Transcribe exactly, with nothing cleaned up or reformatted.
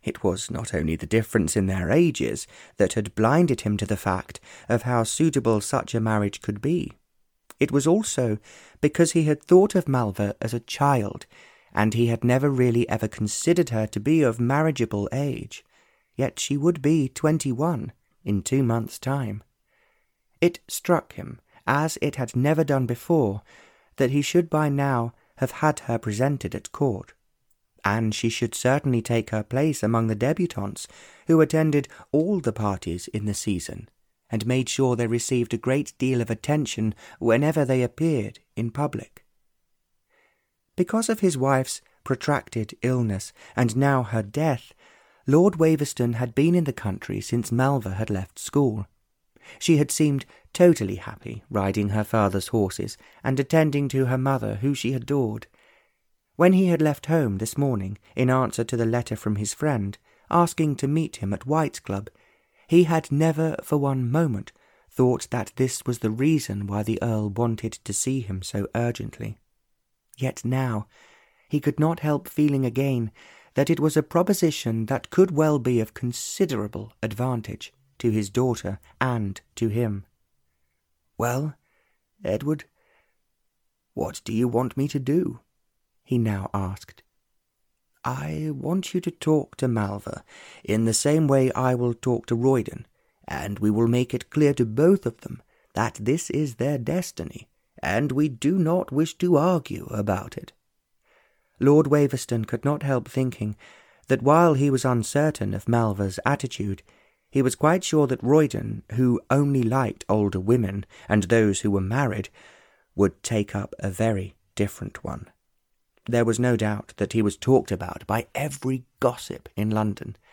It was not only the difference in their ages that had blinded him to the fact of how suitable such a marriage could be. It was also because he had thought of Malva as a child, and he had never really ever considered her to be of marriageable age. Yet she would be twenty-one in two months' time. It struck him, as it had never done before, that he should by now have had her presented at court, and she should certainly take her place among the debutantes who attended all the parties in the season, and made sure they received a great deal of attention whenever they appeared in public. Because of his wife's protracted illness, and now her death, Lord Waverston had been in the country since Malva had left school. She had seemed totally happy, riding her father's horses and attending to her mother, who she adored. When he had left home this morning, in answer to the letter from his friend, asking to meet him at White's Club, he had never for one moment thought that this was the reason why the Earl wanted to see him so urgently. Yet now he could not help feeling again that it was a proposition that could well be of considerable advantage to his daughter and to him. "Well, Edward, what do you want me to do?" he now asked. "I want you to talk to Malva in the same way I will talk to Roydon, and we will make it clear to both of them that this is their destiny, and we do not wish to argue about it." Lord Waverston could not help thinking that while he was uncertain of Malva's attitude, he was quite sure that Roydon, who only liked older women and those who were married, would take up a very different one. There was no doubt that he was talked about by every gossip in London,